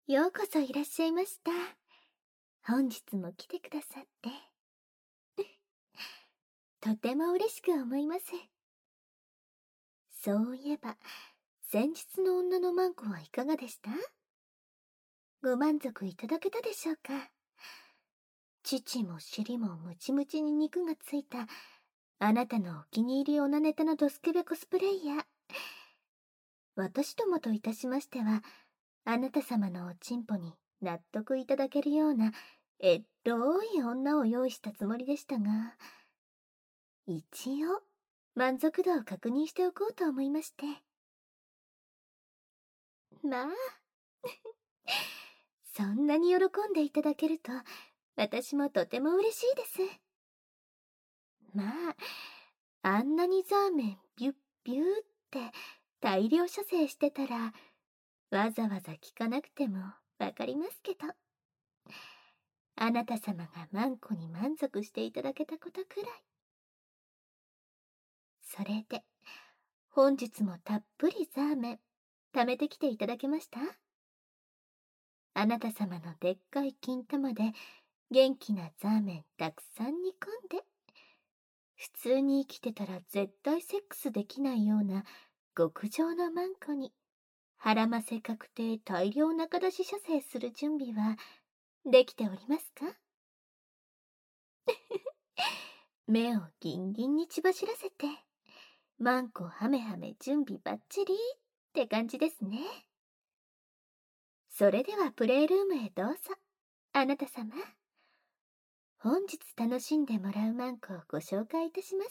ようこそいらっしゃいました。本日も来てくださってとても嬉しく思います。そういえば、先日の女のマンコはいかがでした？ご満足いただけたでしょうか？乳も尻もムチムチに肉がついた、あなたのお気に入りオナネタのドスケベコスプレイヤー。私どもといたしましては、あなた様のおちんぽに納得いただけるようなエロい女を用意したつもりでしたが、一応満足度を確認しておこうと思いまして。まあそんなに喜んでいただけると私もとても嬉しいです。まああんなにザーメンビュッビューって大量射精してたらわざわざ聞かなくてもわかりますけど、あなた様がマンコに満足していただけたことくらい。それで本日もたっぷりザーメン貯めてきていただけました？あなた様のでっかい金玉で元気なザーメンたくさん煮込んで、普通に生きてたら絶対セックスできないような極上のマンコに腹ませ確定大量中出し射精する準備はできておりますか？目をギンギンに血走らせてマンコハメハメ準備バッチリって感じですね。それではプレイルームへどうぞ。あなた様、本日楽しんでもらうマンコをご紹介いたします。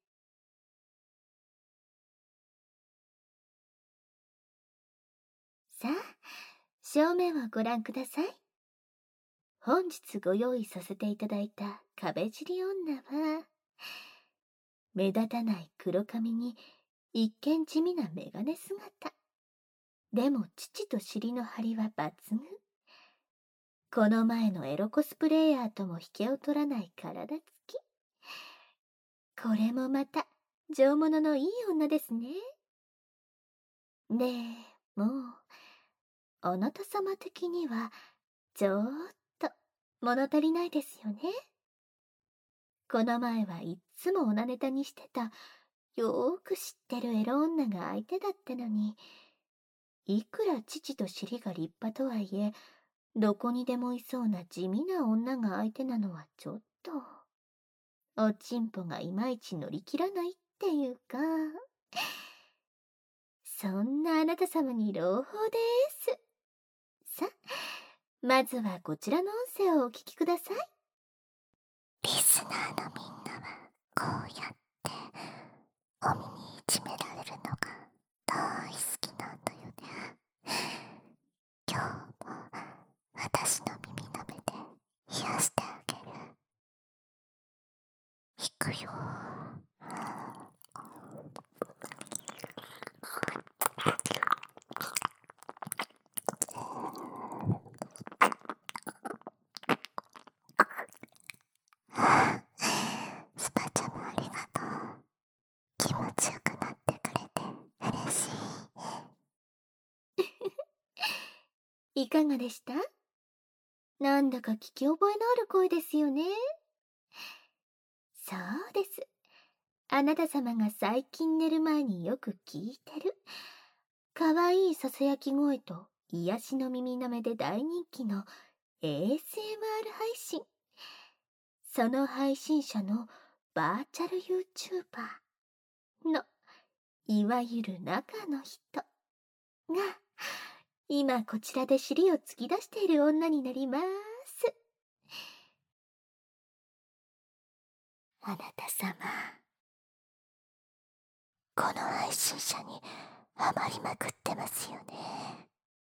さあ、正面をご覧ください。本日ご用意させていただいた壁尻女は、目立たない黒髪に一見地味なメガネ姿。でも乳と尻の張りは抜群。この前のエロコスプレイヤーとも引けを取らない体つき。これもまた上物のいい女ですね。でもあなた様的にはちょっと物足りないですよね。この前はいっつもオナネタにしてたよーく知ってるエロ女が相手だったのに、いくら乳と尻が立派とはいえどこにでもいそうな地味な女が相手なのはちょっと、おちんぽがいまいち乗り切らないっていうか、そんなあなた様に朗報です。さ、まずはこちらの音声をお聞きください。 リスナーのみんなはこうやってお耳いじめられるのが大好きなんだよね。今日も私の耳舐めて癒やしてあげる。いくよ。スパちゃんもありがとう。気持ちよくなってくれて嬉しい。 いかがでした？なんだか聞き覚えのある声ですよね。そうです。あなた様が最近寝る前によく聞いてるかわいいささやき声と癒しの耳なめで大人気の ASMR 配信。その配信者のバーチャル YouTuber のいわゆる中の人が今こちらで尻を突き出している女になります。 あなた様、この配信者にハマりまくってますよね。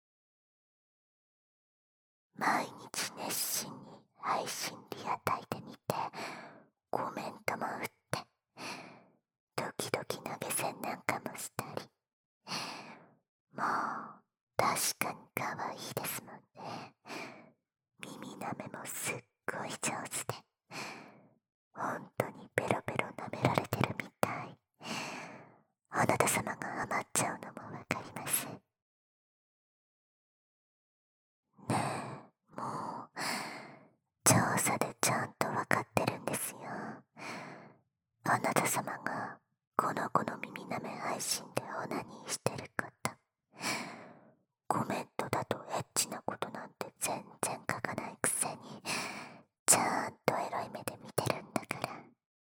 毎日熱心に配信リアタイで見てコメントも打って時々投げ銭なんかもしたり、もう確かに可愛いですもんね。耳なめもすっごい上手で本当にペロペロ舐められてるみたい。あなた様がハマっちゃうのもわかります。 さでちゃんとわかってるんですよ。あなた様がこの子の耳なめ配信でオナニーしてること。コメントだとエッチなことなんて全然書かないくせに、ちゃんとエロい目で見てるんだから。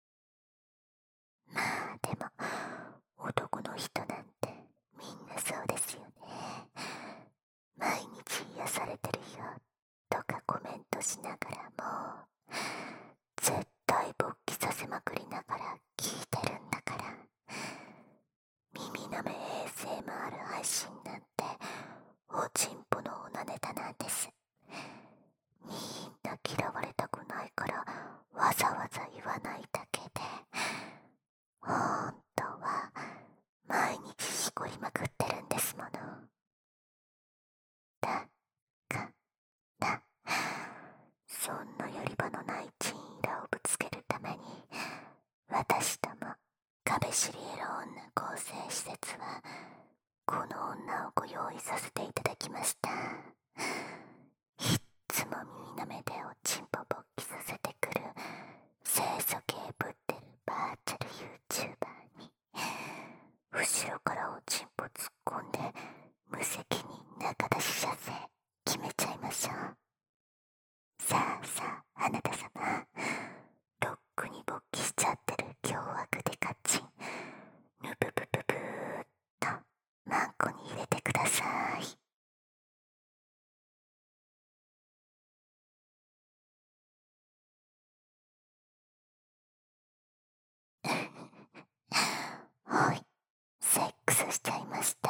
まあでも、男の人なんてみんなそうですよね。毎日癒されてるよとかコメントしながらも、絶対勃起させまくりながら聞いてるんだから。耳なめ ASMR 配信なんておちんぽのオナネタなんです。みんな嫌われたくないからわざわざ言わないだけで、本当は毎日しこりまくってるんですもの。だからそんなやり場のないチンイラをぶつけるために、私ども壁知りエロ女更生施設はこの女をご用意させていただきました。いっつも耳なめでおちんぽ勃起させてくる清楚系ぶってるバーチャル YouTuber に、後ろからおちんぽ突っ込んで無責任中出し射精決めちゃいましょう。さああなた様、とっくに勃起しちゃってる凶悪デカチン、ぬぷぷぷぷーっとマンコに入れてください。はい、セックスしちゃいました。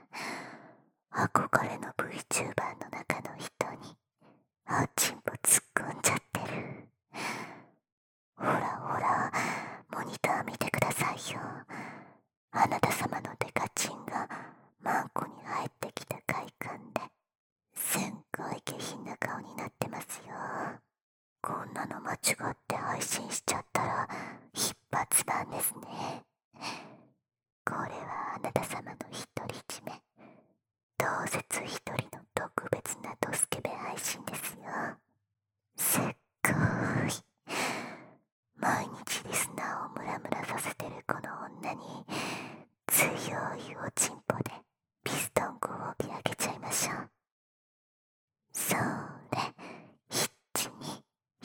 憧れの VTuber の中の人におちんぽ突っ込んじゃってる。ほら、モニター見てくださいよ。あなた様のデカチンがマンコに入ってきた快感ですんごい下品な顔になってますよ。こんなの間違って配信しちゃったら一発なんですね。これはあなた様の独り占め、同説一人の特別なドスケベ配信ですよ。すっごい毎日リスナーをムラムラさせてるこの女に強いおちんぽでピストン号を上げちゃいましょう。それ、ヒッチに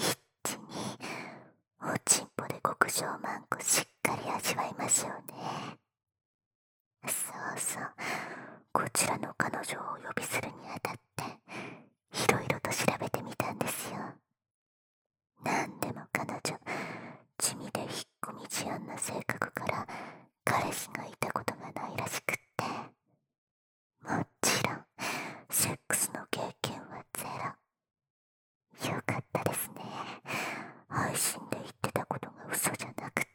おちんぽで極上マンコしっかり味わいましょうね。そう、こちらの彼女をお呼びするにあたっていろいろと調べてみたんですよ。なんでも彼女地味で引っ込み思案な性格から彼氏がいたことがないらしくって、もちろんセックスの経験はゼロ。よかったですね。配信で言ってたことが嘘じゃなくて。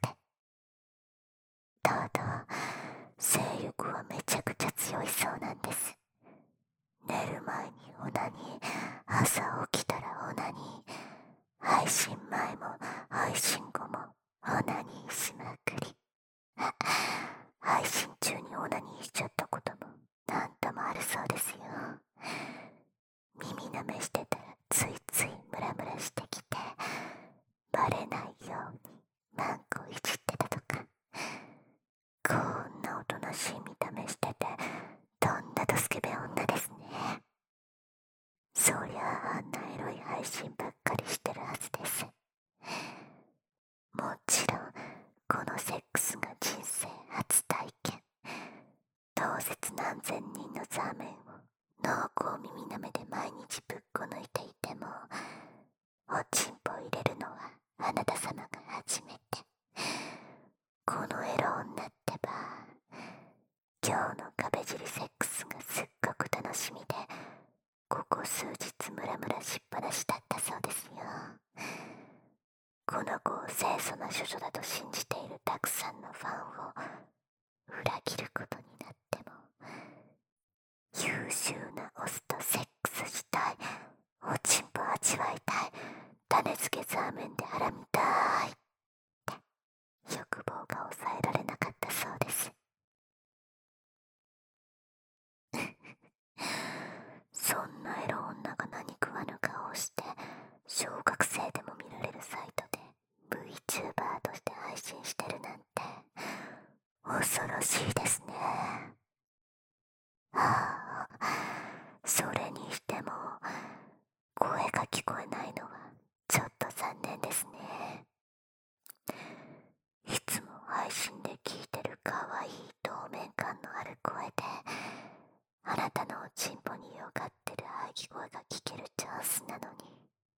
ただ性欲はめちゃくちゃ強いそうなんです。寝る前にオナニー、朝起きたらオナニー、配信前も配信後もオナニーしまくり。配信中にオナニーしちゃったことも何度もあるそうですよ。耳なめしてたらついついムラムラしてきて、バレないようにマンコいじってたとか。こんなおとなしい見た目しててとんだドスケベ女ですね。そりゃあんなエロい配信ばっかりしてるはずです。もちろんこのセックスが人生初体験。同説何千人のザーメンを濃厚耳なめで毎日ぶっこ抜いていても、おちんぽ入れるのはあなた様が初めて。このエロ女ってば、今日の壁尻セックスがすっごく楽しみで、ここ数日ムラムラしっぱなしだったそうですよ。この子を清楚な処女だと信じているたくさんのファンを裏切ることになっても、優秀なオスとセックスしたい、おちんぽ味わいたい、種付けザーメンで腹見たいって欲望が抑えられなかったそうです。そんなエロ女が何食わぬ顔をして小学生でもぎ声が聞けるチャンスなのに。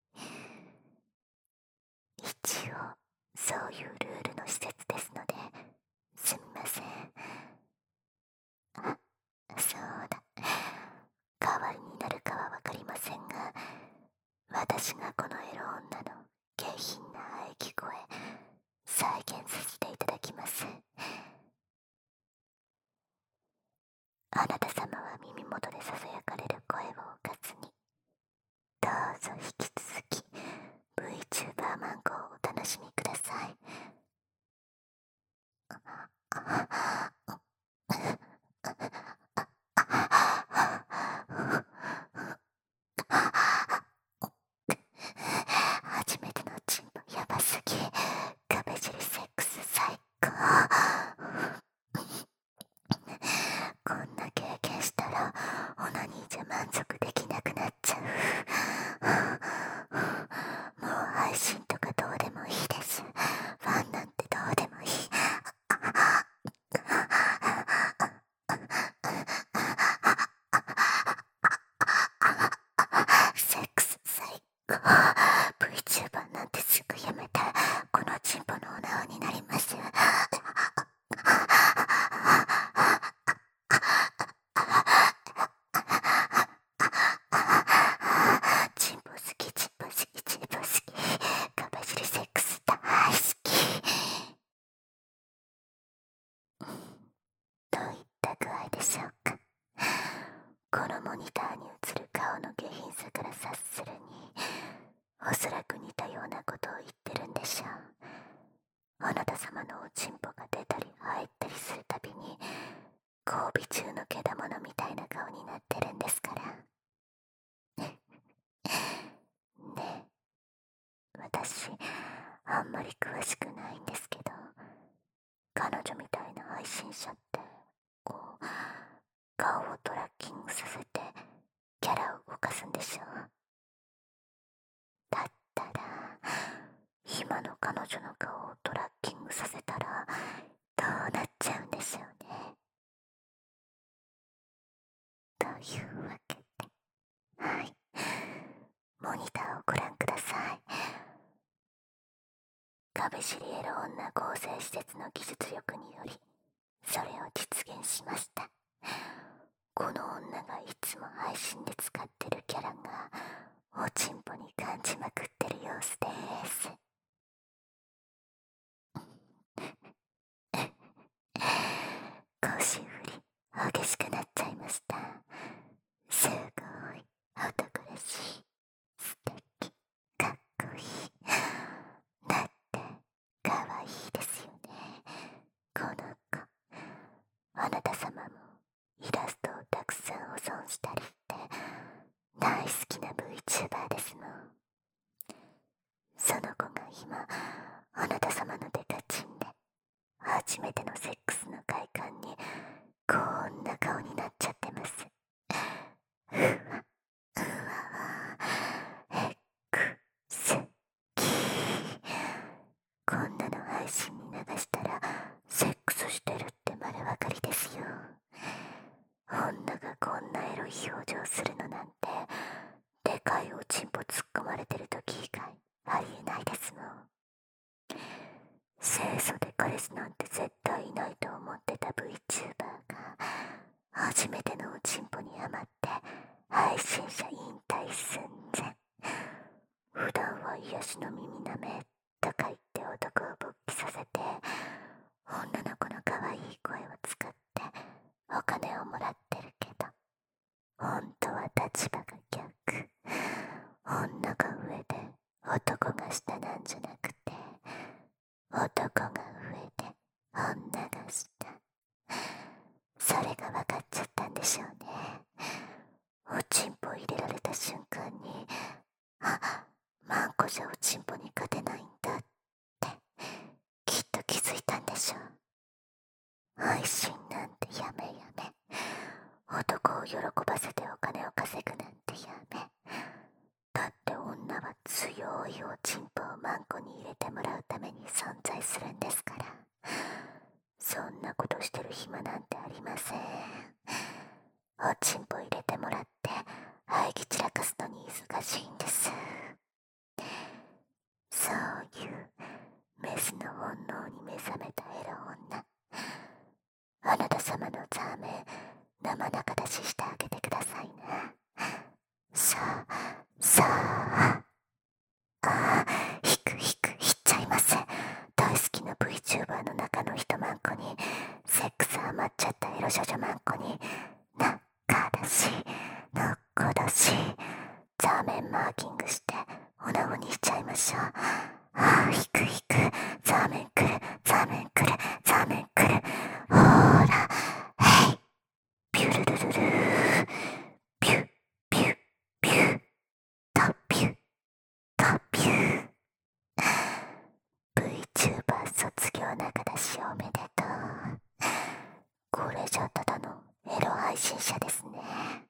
一応そういうルールの施設ですので、すみません。あ、そうだ。代わりになるかはわかりませんが、私がこのエロ女の下品な喘ぎ声、再現させていただきます。あなた様は耳元でささやかれる声をおかずに、どうぞ引き続き VTuber マンゴーをお楽しみください。初めてのチンポやばすぎ。壁尻セックス最高。こんな経験したらオナニーじゃ満足できなくなっちゃう。もう配信とかどうでもいいです。ファンなんてどうでもいい。セックス最高。 VTuber なんてすぐやめた。このチンポのお縄になります。チンポ好き、チンポ好き、チンポ好き。壁尻セックス大好き。といった具合でしょうか。このモニターに映る顔の下品さから察するに、おそらく似たようなことを言ってるんでしょう。あなた様のおちんぽが出たり入ったりするたびに、交尾中の毛玉みたいな顔になってるんですから。ねえ、私あんまり詳しくないんですけど、彼女みたいな配信者ってこう顔をトラッキングさせてキャラを動かすんでしょう。だったら今の彼女の顔をトラッキングさせたらどうなっちゃうんでしょうね。というわけで、はい、モニターをご覧ください。壁尻エロ女合成施設の技術力によりそれを実現しました。この女がいつも配信で使ってるキャラがおちんぽに感じまくってる様子です。腰振り激しくなっちゃいました。すごい男らしい、素敵、かっこいい。だってかわいいですよね、この子。あなた様もイラストをたくさん保存したりして大好きな VTuber ですもん。その子が今あなた様のデカチンで初めてのセックスの快感にこんな顔になっちゃってます。うわうわエクスキー。こんなの配信に流したらセックスしてるって丸分かりですよ。女がこんなエロい表情するのなんてでかいおちんぽ突っ込まれてる時以外ありえないですもん。清楚で彼氏なんて絶対いないと思ってた VTuber が初めてのおちんぽにハマって配信者引退寸前。普段は癒しの耳なめとか言って男を勃起させて女の子の可愛い声を使ってお金をもらってるけど、本当は立場が逆。女が上で男が下なんじゃなくて、男が上で女が下。それが分かっちゃったんでしょうね。おちんぽ入れられた瞬間に、あ、マンコじゃおちんぽに勝てないんだってきっと気づいたんでしょう。配信なんてやめやめ。男を喜ばせてお金を稼ぐなんてやめ。だって女は強いおちんぽをマンコに入れてもらうために存在するんですから。そんなことしてる暇なんてありません。おちんぽ入れてもらって喘ぎ散らか様のザーメン生中出ししてあげてくださいね。さあさあ、引っちゃいます。大好きな VTuber の中の人マンコにセックスハマっちゃったエロ少女マンコに中出しのっこ出しザーメンマーキングしておなごにしちゃいましょう。引くザーメン来るザーメン来るザーメン来る。ほーらヘイピュルルルルーピュピュピュトピュトピュ。 VTuber 卒業中出しおめでとう。これじゃただのエロ配信者ですね。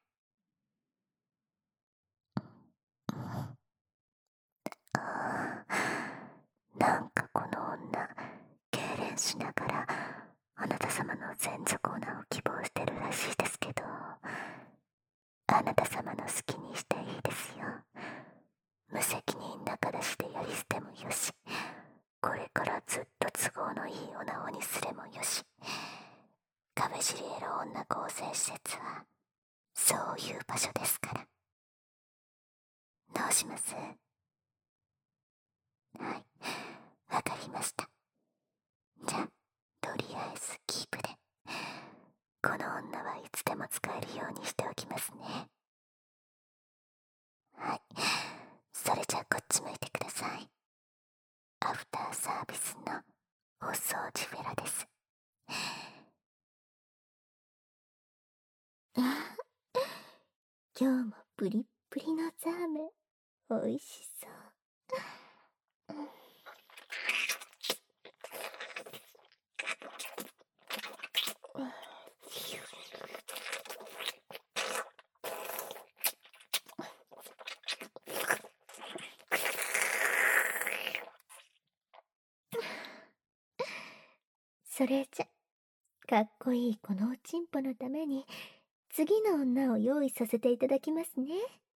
なんかこの女痙攣しながらあなた様の専属オーナーを希望してるらしいですけど、あなた様の好きにしていいですよ。無責任中出しでやり捨てもよし、これからずっと都合のいいおなごにすれもよし、壁尻エロ女更生施設はそういう場所ですから。どうします？はい、わかりました。じゃあとりあえずキープで。この女はいつでも使えるようにしておきますね。はい、それじゃあこっち向いてください。アフターサービスのお掃除フェラです。 今日もプリップリのザーメンおいしそう。それじゃかっこいいこのおちんぽのために次の女を用意させていただきますね。